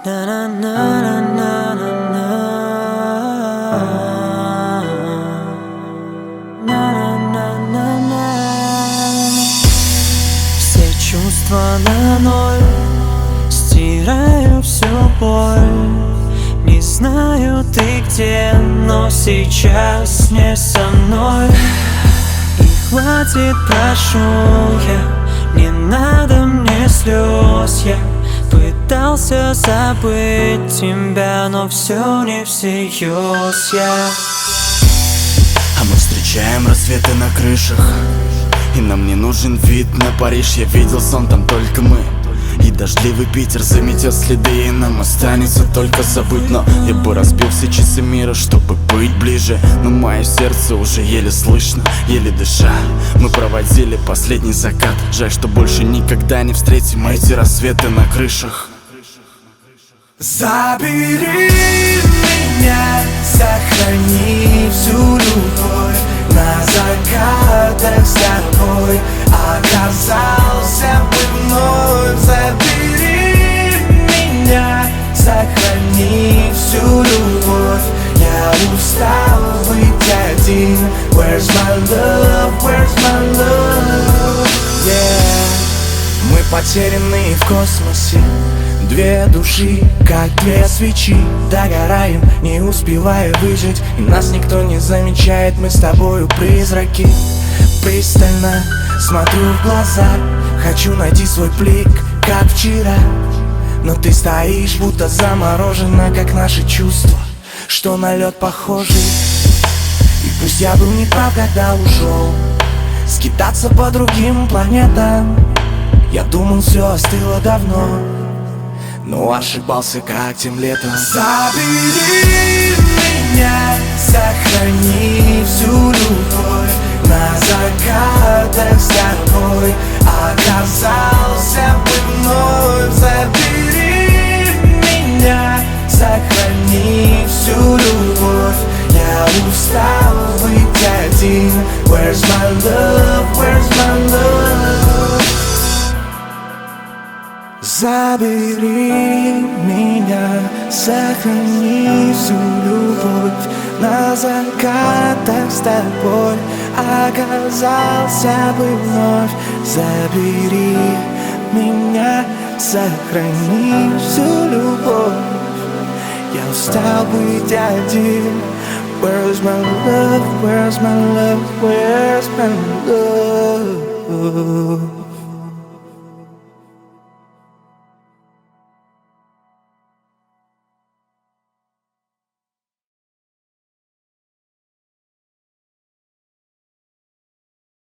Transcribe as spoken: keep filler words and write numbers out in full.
Все чувства на ноль, стираю всю боль. Не знаю, ты где, но сейчас не со мной. И хватит, прошу я, не надо мне слез. Я пытался забыть тебя, но все не всерьез я. А мы встречаем рассветы на крышах, и нам не нужен вид на Париж. Я видел сон, там только мы, и дождливый Питер заметет следы, и нам останется только забыть. Но я бы разбил все часы мира, чтобы быть ближе, но мое сердце уже еле слышно, еле дыша. Мы проводили последний закат, жаль, что больше никогда не встретим эти рассветы на крышах. Забери меня, сохрани всю любовь. На закатах с тобой оказался бы вновь. Забери меня, сохрани всю любовь. Я устал быть один. Where's my love, where's my love? Yeah. Мы потерянные в космосе, две души, как две свечи, догораем, не успевая выжить, и нас никто не замечает. Мы с тобою призраки. Пристально смотрю в глаза, хочу найти свой блик, как вчера. Но ты стоишь, будто заморожена, как наши чувства, что на лед похожи. И пусть я был неправ, когда ушел скитаться по другим планетам, я думал, все остыло давно, но ошибался, как тем летом. Забери меня, сохрани всю любовь. На закатах с тобой оказался бы вновь. Забери меня, сохрани всю любовь. Я устал быть один. Where's my love, where's my love? Забери меня, сохрани всю любовь. На закатах с тобой оказался бы вновь. Забери меня, сохрани всю любовь. Я устал быть один. Where's my love, where's my love, where's my love?